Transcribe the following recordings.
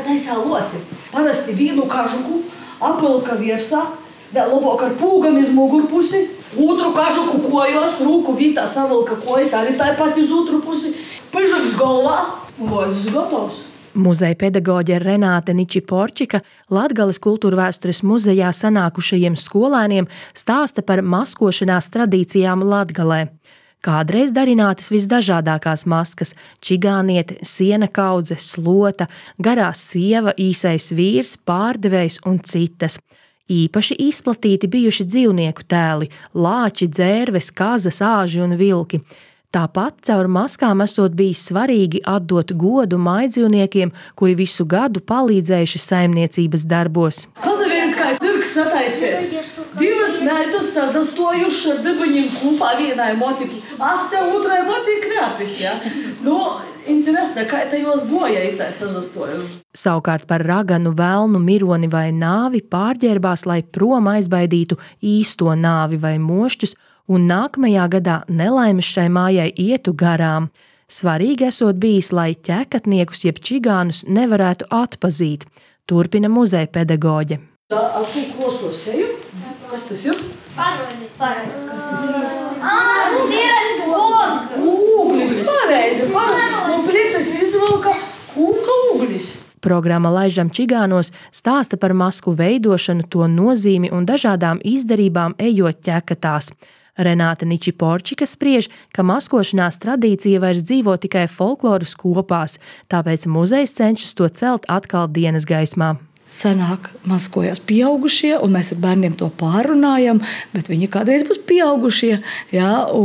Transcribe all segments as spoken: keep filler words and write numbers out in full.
kā taisā loci. Parasti vīnu kažuku apilka virsā, vēl labāk ar pūgam iz mugurpusi, otru kažuku kojos, rūku vītā savilka kojas, arī tāpat iz otru pusi, pižaks galvā un locis gatavs. Muzeja pedagoģe Renāte Ničiporčika Latgales kultūrvēstures muzejā sanākušajiem skolēniem stāsta par maskošanās tradīcijām Latgalē. Kādreiz darinātas visdažādākās maskas – čigāniete, siena kaudze, slota, garā sieva, īsais vīrs, pārdevējs un citas. Īpaši izplatīti bijuši dzīvnieku tēli – lāči, dzērves, kazas, āži un vilki. Tāpat caur maskām esot bijis svarīgi atdot godu mājdzīvniekiem, kuri visu gadu palīdzējuši saimniecības darbos. Pazaviet, kā tirks sataisies. Divas meitas sazastojuši ar dibaņiem kopā vienai motikai. Aste otrai motikai neapis, ja? Nu, interesē, kā te jos goja ir tā sazastojuši. Savukārt par raganu, velnu, mironi vai nāvi pārģērbās, lai prom aizbaidītu īsto nāvi vai mošķus, un nākamajā gadā nelaimes šai mājai ietu garām. Svarīgi esot bijis, lai ķekatniekus jeb čigānus nevarētu atpazīt, turpina muzeja pedagoģe. Tā ašu klosto seju? Kas tas ir? Parodiet, parodiet. Kas tas ir? Ā, tas ir ūglis. Ūglis, pareizi, pareizi. Un plitas izvilka kūka ūglis. Programma Laižam čigānos stāsta par masku veidošanu, to nozīmi un dažādām izdarībām ejot ķekatās. Renāte Ničiporčika spriež, ka maskošanās tradīcija vairs dzīvo tikai folkloras kopās, tāpēc muzejs cenšas to celt atkal dienas gaismā. Sanāk maskojas pieaugušie, un mēs ar bērniem to pārunājam, bet viņi kādreiz būs pieaugušie, jā,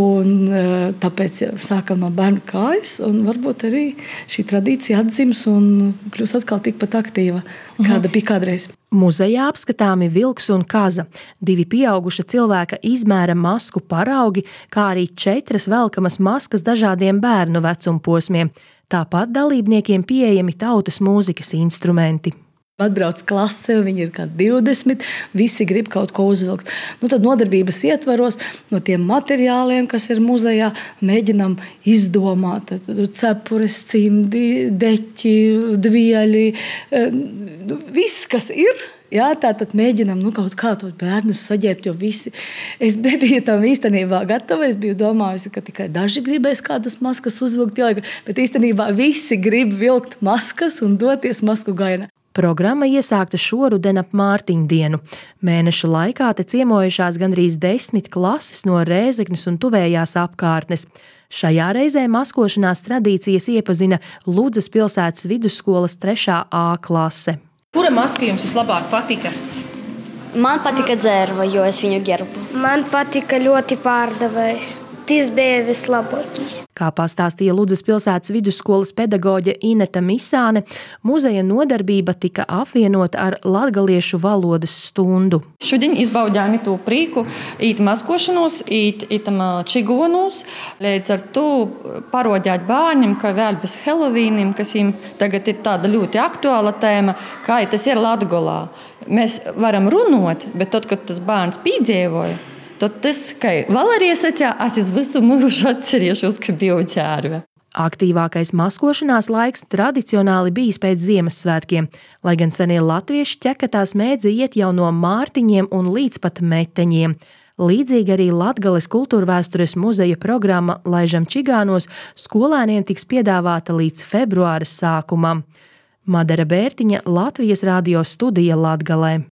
un tāpēc sākam no bērnu kājas, un varbūt arī šī tradīcija atdzims un kļūs atkal tikpat aktīva, kāda bija kādreiz. Muzejā apskatāmi vilks un kaza, divi pieauguša cilvēka izmēra masku paraugi, kā arī četras velkamas maskas dažādiem bērnu vecumposmiem. Tāpat dalībniekiem pieejami tautas mūzikas instrumenti. Atbrauc klase, viņi ir kā divdesmit, visi grib kaut ko uzvilkt. Nu, tad nodarbības ietvaros no tiem materiāliem, kas ir muzejā, mēģinam izdomāt. Cepures, cimdi, deķi, dvieļi, viss, kas ir. Jā, tātad mēģinām nu, kaut kā to bērnus saģērbt, jo visi. Es nebiju tam īstenībā gatava, es biju domājusi, ka tikai daži gribēs kādas maskas uzvilkt, pielikt, bet īstenībā visi grib vilkt maskas un doties masku gainā. Programma iesākta šoruden ap Mārtiņdienu. Mēneša laikā te ciemojušās gandrīz desmit klases no Rēzeknes un tuvējās apkārtnes. Šajā reizē maskošanās tradīcijas iepazina Ludzas pilsētas vidusskolas trešā A klase. Kura maska jums vislabāk patika? Man patika dzērva, jo es viņu gerbu. Man patika ļoti pārdevējs. Tas bija vislabākais. Kā pastāstīja Ludzas pilsētas vidusskolas pedagoģe Ineta Misāne, muzeja nodarbība tika apvienota ar latgaliešu valodas stundu. Šodien izbaudām to prīku, īt maskošanos, īt itam čigonos, līdz ar to parodēt bērniem, ka vēl bez Helovīniem, kas viņiem tagad ir tāda ļoti aktuāla tēma, kā tas ir Latgolā. Mēs varam runot, bet tad, kad tas bērns piedzīvoja, tad tas, kā Valērija sacīja, es visu mūžu atcerēšos, ka biju ķērve. Aktīvākais maskošanās laiks tradicionāli bijis pēc Ziemassvētkiem, lai gan senie latvieši ķekatās mēdza iet jau no Mārtiņiem un līdz pat meteņiem. Līdzīgi arī Latgales kultūrvēstures muzeja programma Laižam čigānos skolēniem tiks piedāvāta līdz februāra sākumam. Madara Bērtiņa, Latvijas radio studija Latgalē.